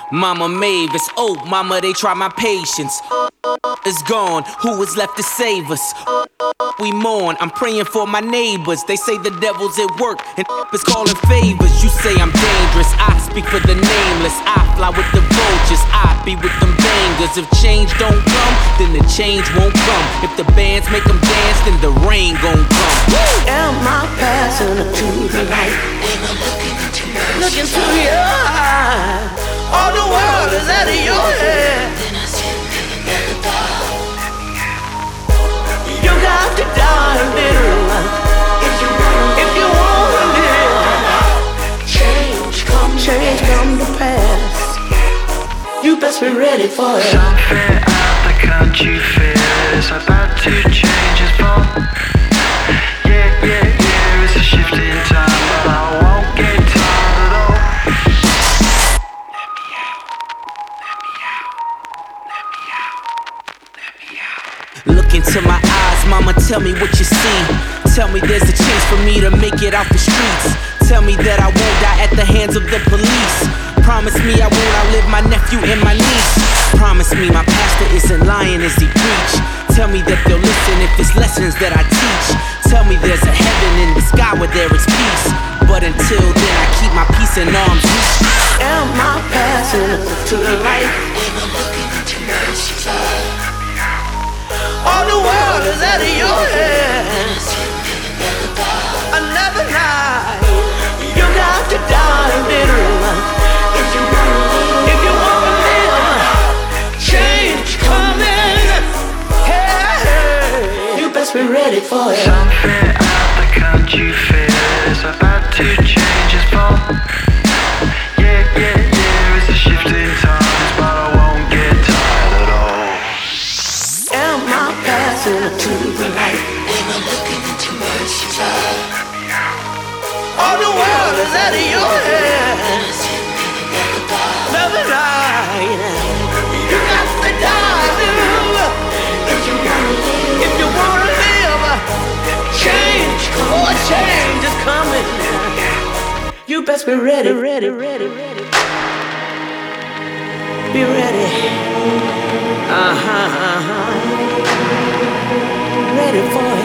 Mama Mavis, oh mama, they try my patience. Is gone, who is left to save us? We mourn, I'm praying for my neighbors. They say the devil's at work and is calling favors. You say I'm dangerous, I speak for the nameless. I fly with the vultures, I be with them bangers. If change don't come, then the change won't come. If the bands make them dance, then the rain gon' come. Am I passing to the light? Look into your eyes. All the world is out of your head. You got to die a little if you want to live. Change come to pass. You best be ready for it. Something out there, can't you feel? It's about to change its form. Yeah, it's a shift in time, but I won't get tired at all. Look into my eyes, mama, tell me what you see. Tell me there's a chance for me to make it out the streets. Tell me that I won't die at the hands of the police. Promise me I won't outlive my nephew and my niece. Promise me my pastor isn't lying as he preach. Tell me that they'll listen if it's lessons that I teach. Tell me there's a heaven in the sky where there is peace. But until then I keep my peace in arm's reach. Am I passing to the light? All the world is out of your head. Another night, you got to die a little if you want to live. Change coming. Hey, you best be ready for it. Something out there, can't you feel? It's about to change its form. Yeah, it's a shift in times, but I won't get tired at all. Am I passing to the light? Am I looking into mercy's eye? All the world is out of your head. Another night, you got to die, little. If you wanna live, change is coming. You best be ready. Be ready. Ready for it.